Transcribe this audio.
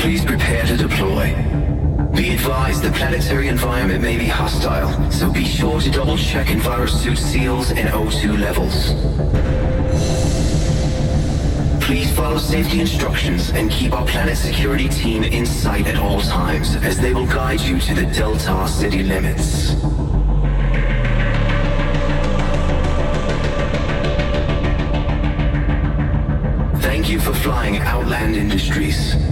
Please prepare to deploy. Be advised the planetary environment may be hostile, so be sure to double-check EnviroSuit seals and O2 levels. Please follow safety instructions and keep our planet security team in sight at all times, as they will guide you to the Delta city limits. Thank you for flying Outland Industries.